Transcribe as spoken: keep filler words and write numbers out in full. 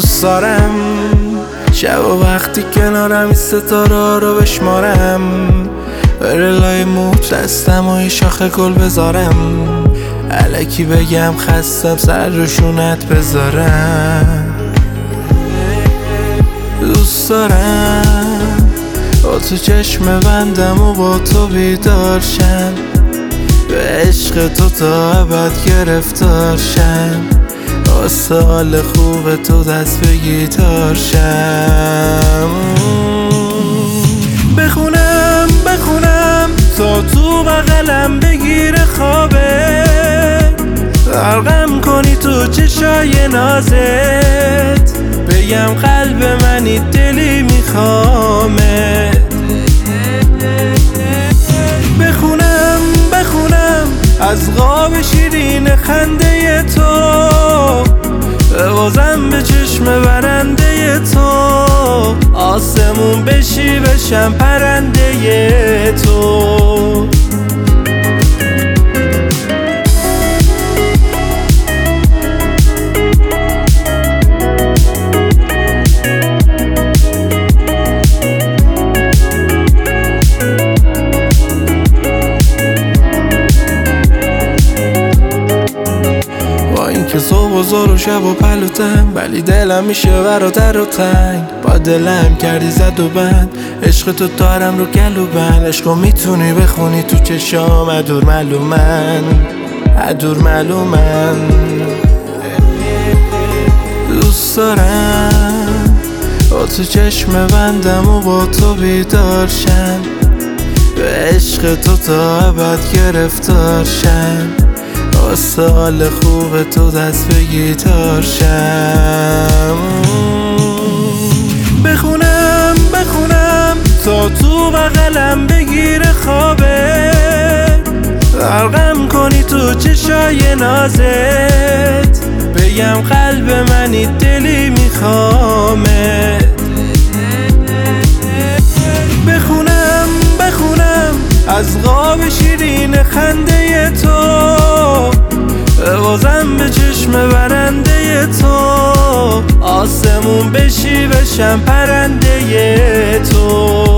دوست دارم شب و وقتی کنارم این ستاره رو بشمارم، بره لای موت دستم و یه شاخه گل بذارم، الکی بگم خستم سر روشونت بذارم. دوست دارم با تو چشم بندم و با تو بیدار شم، به عشق تو تا ابد گرفتار شم، واسه حال خوب تو دست به گیتار شم. بخونم بخونم تا تو بغلم بگیره خوابه، غرقم کنی تو چشای نازت، بگم قلب منی دلی میخوامه. بخونم بخونم از قاب شیرین خنده تو، ببازم به چشم برنده تو، آسمون بشی بشم پرنده تو. که صبح و زور و شب و پلوتم، ولی دلم میشه برادر و تنگ، با دلم کردی زد و بند، عشق تو دارم رو گلو بند، عشقو میتونی بخونی تو چشام ادور معلومن ادور معلومن. دوست دارم با تو چشم بندم و با تو بیدار شم، به عشق تو تا ابد گرفتار شم، واسه حال خوب تو دست به گیتار شم. بخونم بخونم تا تو بغلم بگیره خوابه، غرقم کنی تو چشای نازت، بگم قلب منی دلی میخوامه. بخونم بخونم از قاب شیرین خنده تو، ببازم به چشم برنده تو، آسمون بشی بشم پرنده تو.